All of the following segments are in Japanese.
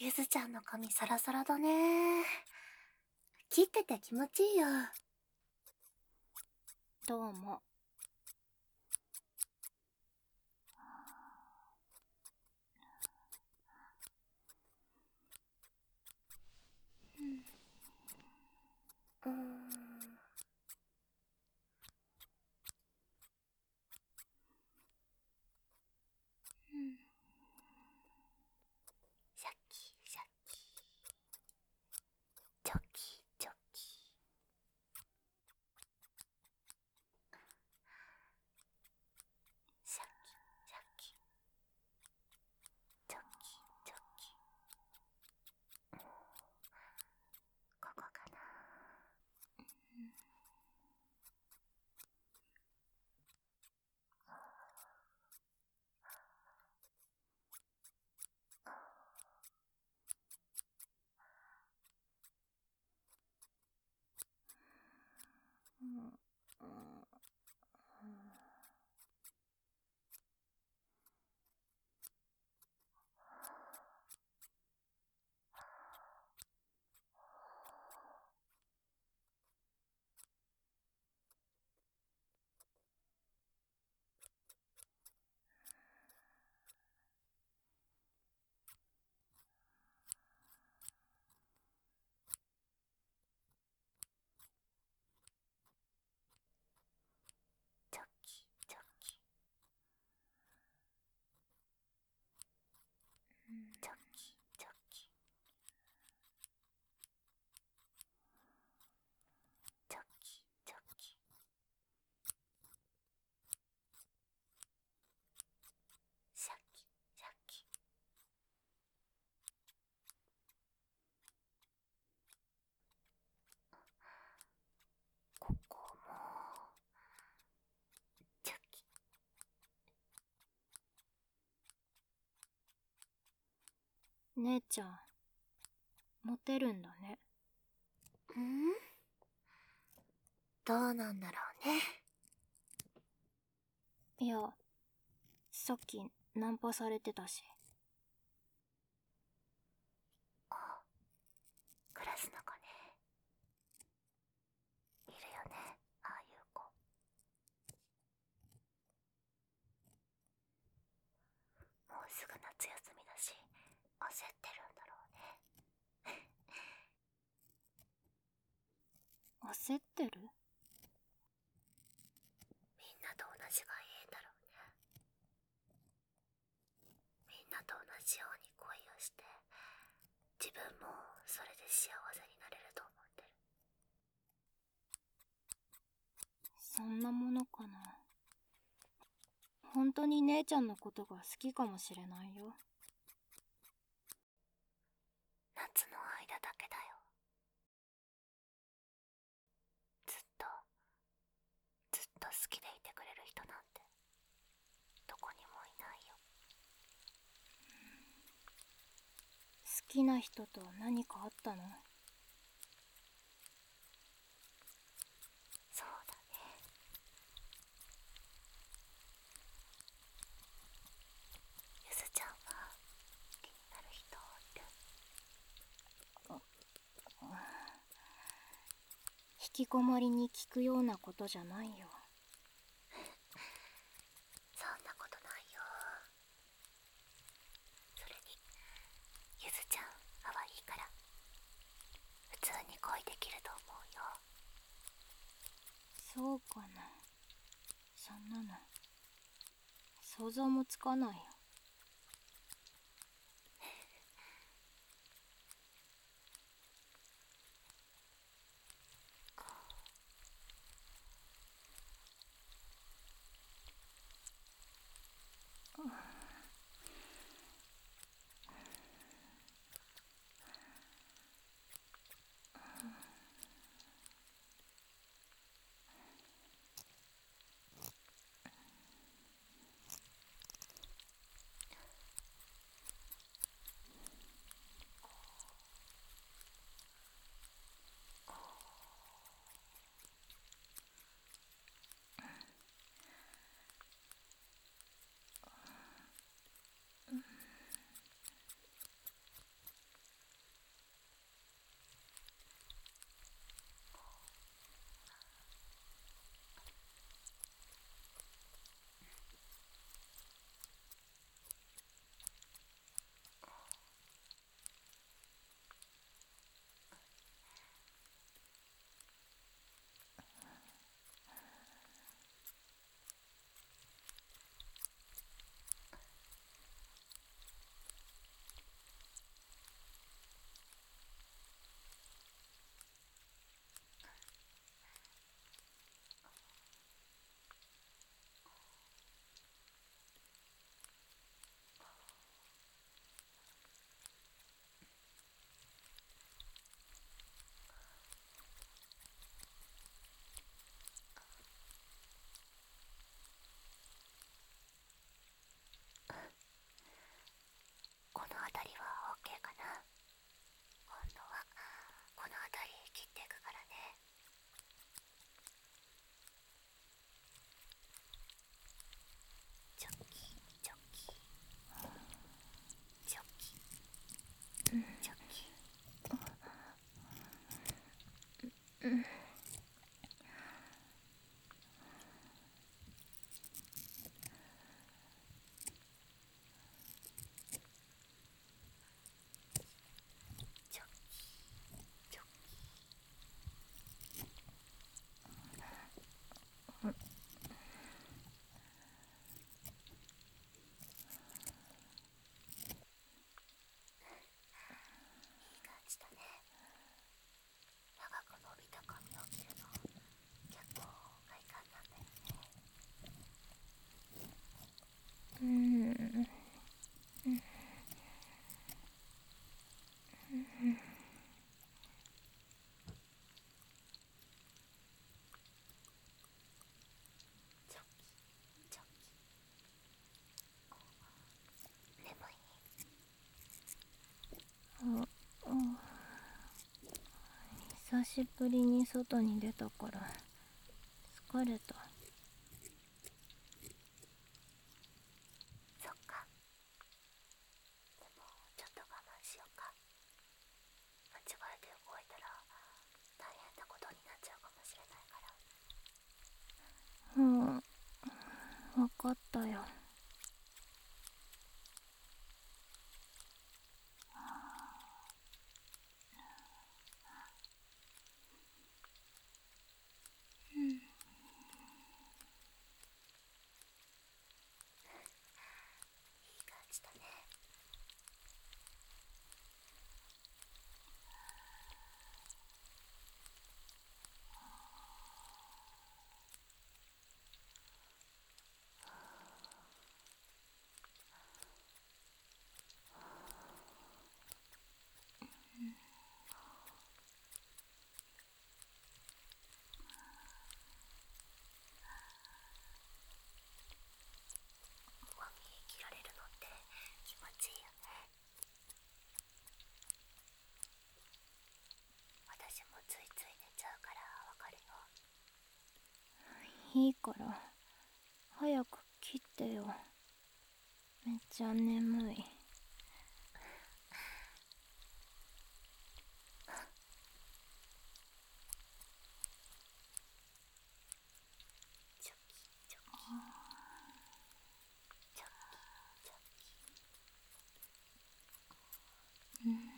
ゆずちゃんの髪サラサラだね。切ってて気持ちいいよ。 どうも。 うーん。シャキシャキ。チョキチョキ。シャキシャキ。チョキチョキ。ここかな。チョキチョキ。チョキチョキ。チョキチョキ。シャキシャキ。ここもチョキ。 姉ちゃん、モテるんだね。 どうなんだろうね。 いや、さっきナンパされてたし。 クラスの子ね。いるよね、ああいう子。もうすぐ夏休みだし、焦ってるんだろうね。 焦ってる？ みんなと同じがいいんだろうね。みんなと同じように恋をして、自分もそれで幸せになれると思ってる。 そんなものかな。本当に姉ちゃんのことが好きかもしれないよ。 夏の間だけだよ。ずっと好きでいてくれる人なんてどこにもいないよ。 好きな人と何かあったの？ そうだね。ゆずちゃんは気になる人いる？ 引きこもりに効くようなことじゃないよ。 そんなことないよ。それにゆずちゃん可愛いから普通に恋できると思うよ。 そうかな。そんなの想像もつかないよ。 久しぶりに外に出たから疲れた。 そっか。でもちょっと我慢しようか。間違えて動いたら大変なことになっちゃうかもしれないから。 分かったよ。 いい感じだね。ワニ切られるのって気持ちいいよね。私もついつい寝ちゃうからわかるよ。 いいから早く切ってよ。めっちゃ眠い。 チョキチョキチョキチョキ。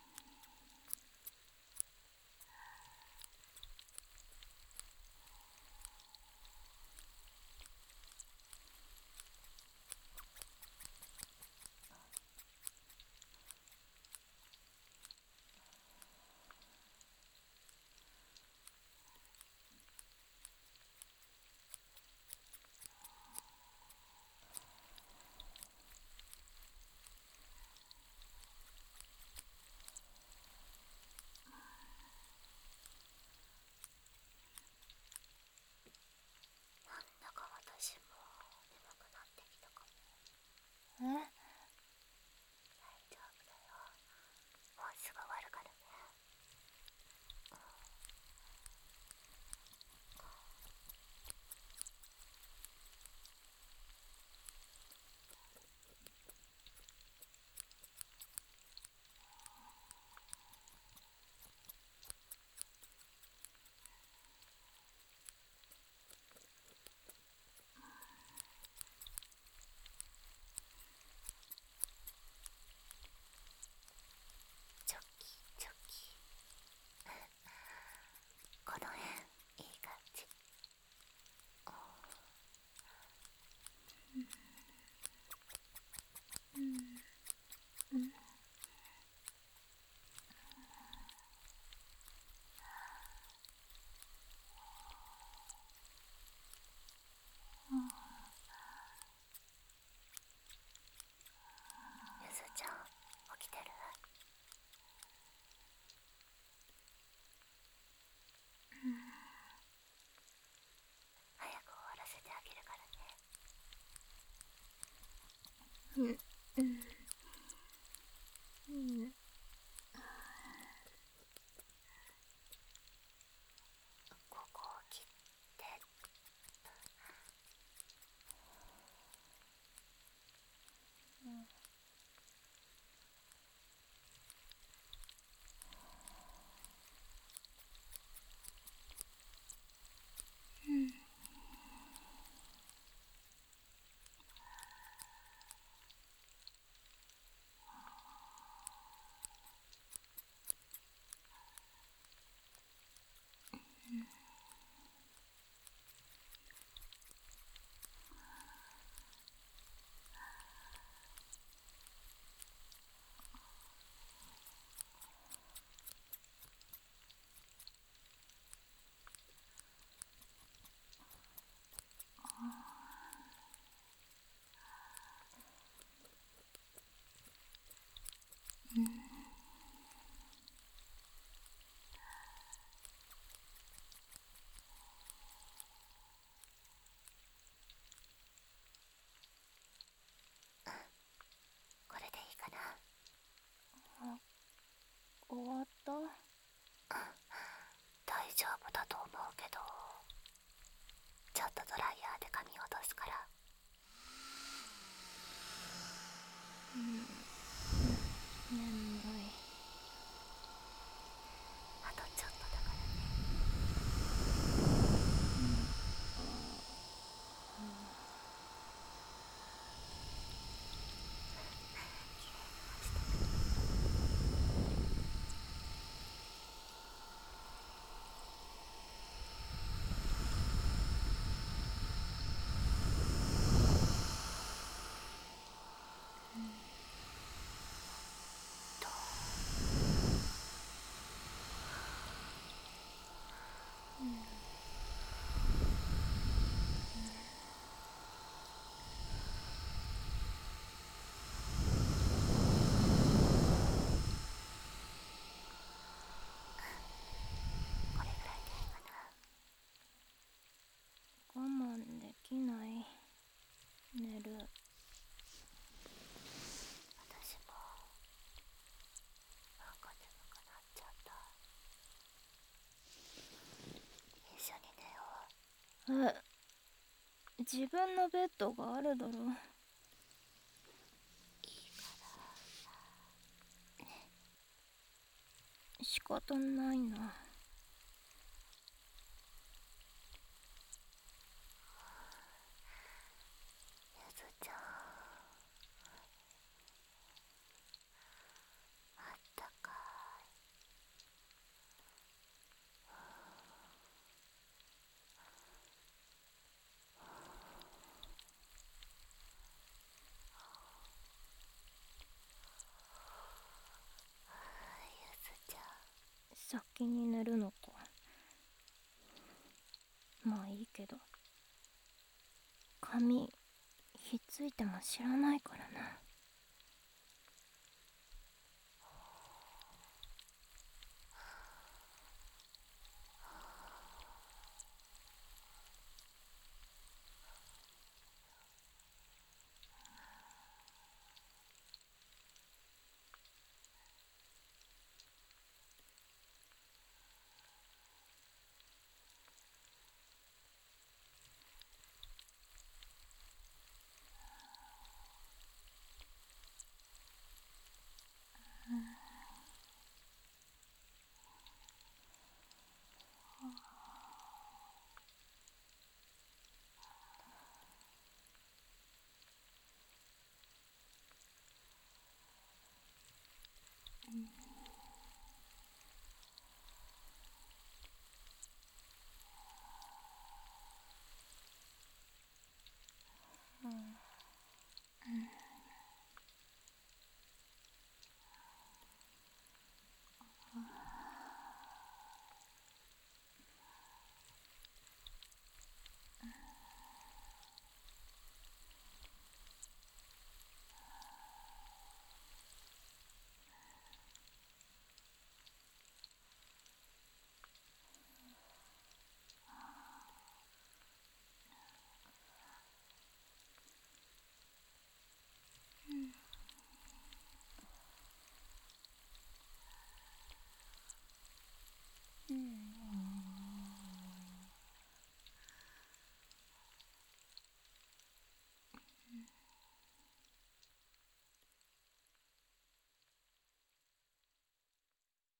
なんだか私も眠くなってきたかも。大丈夫だよ。もうすぐ終わるからね。 自分のベッドがあるだろ。仕方ないな。 ゆずちゃん、あったかい。ゆずちゃん、 先に寝るのか。まあいいけど、髪ひっついても知らないからな。